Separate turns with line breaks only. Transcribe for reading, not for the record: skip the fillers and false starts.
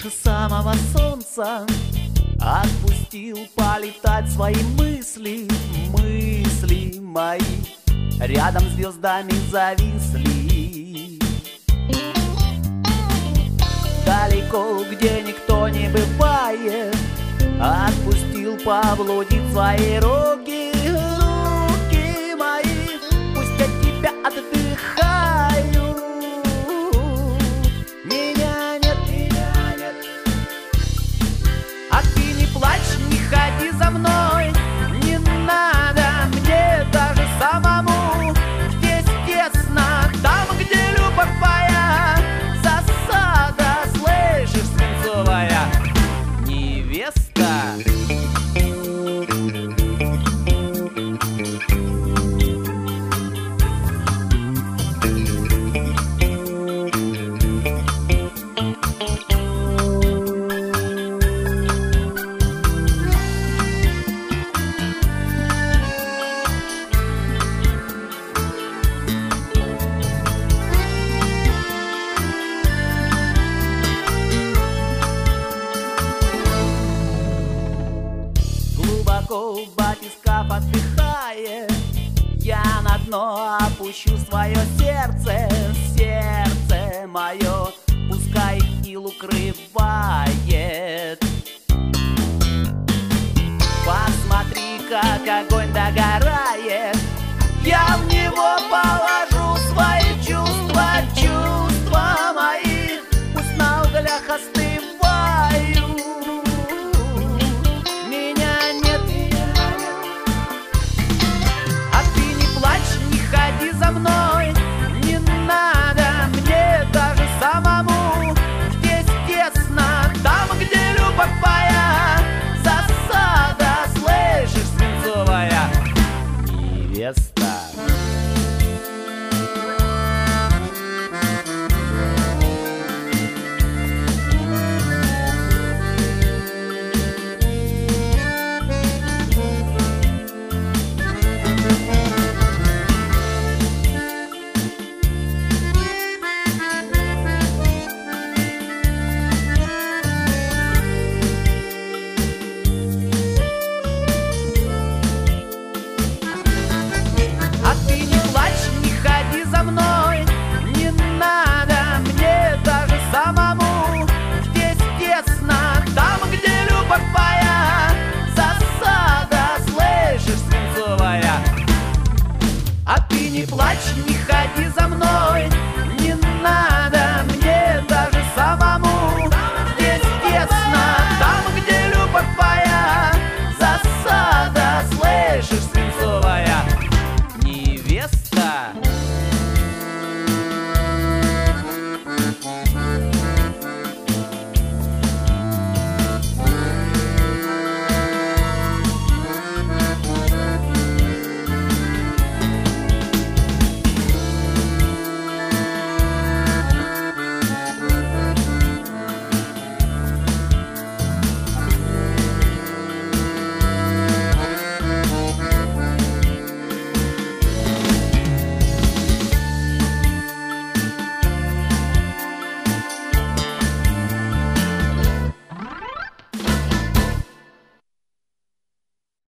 самого солнца отпустил полетать свои мысли, мысли мои рядом с звездами зависли. Далеко, где никто не бывает, отпустил поблудить свои руки, руки мои, пусть от тебя отдыхают. Меня нет, меня нет. А ты не плачь, не ходи за мной, не надо мне даже самому. Здесь тесно, там, где любовь твоя, засада, слышишь, свинцовая невеста. Глубоко в батискаф отдыхая, я на дно опущу свое сердце, сердце мое, пускай ил укрывает. Посмотри, как огонь догорает, я в него положу свои чувства, чувства мои, пусть на углях остывают. За мной не надо мне даже самому. Здесь тесно, там, где любовь твоя, засада, слышишь, свинцовая невеста. За мной не надо мне даже самому. Здесь тесно, там, где любовь твоя, засада, слышишь, свинцовая. А ты не плачь, не ходи за мной, не надо мне даже самому. Здесь тесно, там, где любовь твоя, засада, слышишь, свинцовая невеста.